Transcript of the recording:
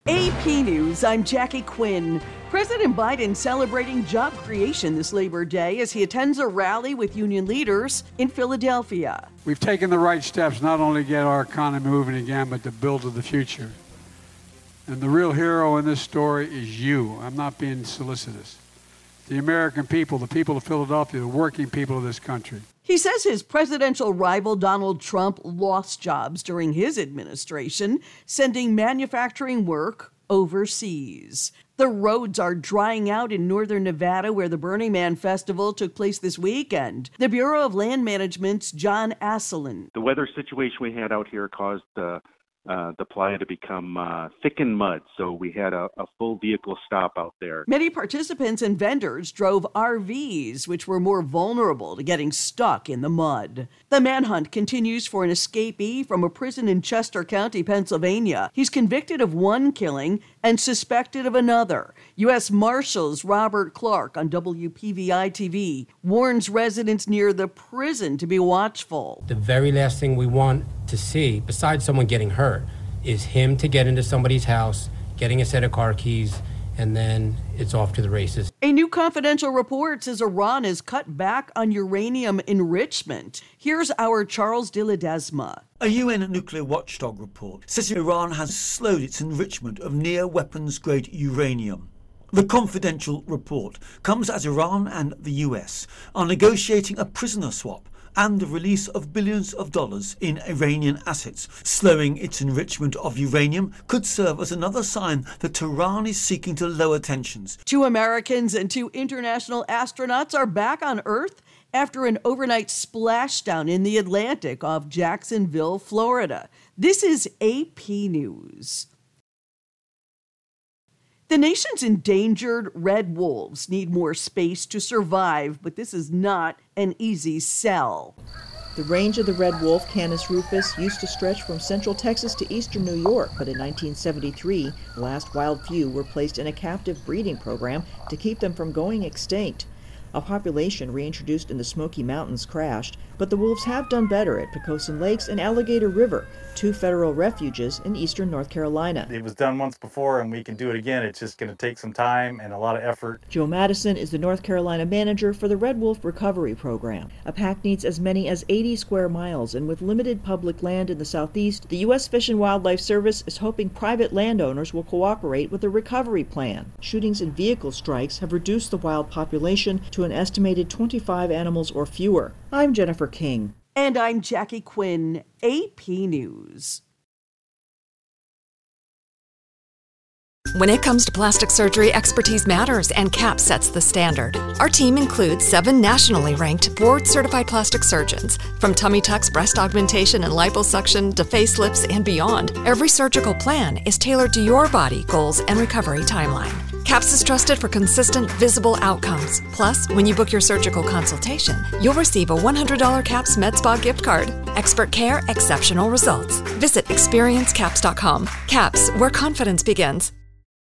AP News, I'm Jackie Quinn. President Biden celebrating job creation this Labor Day as he attends a rally with union leaders in Philadelphia. We've taken the right steps not only to get our economy moving again, but to build to the future. And the real hero in this story is you. I'm not being solicitous. The American people, the people of Philadelphia, the working people of this country. He says his presidential rival Donald Trump lost jobs during his administration, sending manufacturing work overseas. The roads are drying out in northern Nevada, where the Burning Man Festival took place this weekend. The Bureau of Land Management's John Asselin. The weather situation we had out here caused the playa to become thick in mud, so we had a full vehicle stop out there. Many participants and vendors drove RVs, which were more vulnerable to getting stuck in the mud. The manhunt continues for an escapee from a prison in Chester County, Pennsylvania. He's convicted of one killing and suspected of another. U.S. Marshals Robert Clark on WPVI TV warns residents near the prison to be watchful. The very last thing we want to see, besides someone getting hurt, is him to get into somebody's house, getting a set of car keys, and then it's off to the races. A new confidential report says Iran has cut back on uranium enrichment. Here's our Charles de Ledesma. A UN nuclear watchdog report says Iran has slowed its enrichment of near-weapons-grade uranium. The confidential report comes as Iran and the US are negotiating a prisoner swap and the release of billions of dollars in Iranian assets. Slowing its enrichment of uranium could serve as another sign that Tehran is seeking to lower tensions. 2 Americans and 2 international astronauts are back on Earth after an overnight splashdown in the Atlantic off Jacksonville, Florida. This is AP News. The nation's endangered red wolves need more space to survive, but this is not an easy sell. The range of the red wolf, Canis rufus, used to stretch from central Texas to eastern New York, but in 1973, the last wild few were placed in a captive breeding program to keep them from going extinct. A population reintroduced in the Smoky Mountains crashed, but the wolves have done better at Poquoson Lakes and Alligator River, 2 federal refuges in eastern North Carolina. It was done once before and we can do it again. It's just going to take some time and a lot of effort. Joe Madison is the North Carolina manager for the Red Wolf Recovery Program. A pack needs as many as 80 square miles, and with limited public land in the southeast, the U.S. Fish and Wildlife Service is hoping private landowners will cooperate with the recovery plan. Shootings and vehicle strikes have reduced the wild population to an estimated 25 animals or fewer. I'm Jennifer King. And I'm Jackie Quinn, AP News. When it comes to plastic surgery, expertise matters, and CAP sets the standard. Our team includes 7 nationally ranked, board-certified plastic surgeons. From tummy tucks, breast augmentation, and liposuction to facelifts and beyond, every surgical plan is tailored to your body, goals, and recovery timeline. CAPS is trusted for consistent, visible outcomes. Plus, when you book your surgical consultation, you'll receive a $100 CAPS MedSpa gift card. Expert care, exceptional results. Visit experiencecaps.com. CAPS, where confidence begins.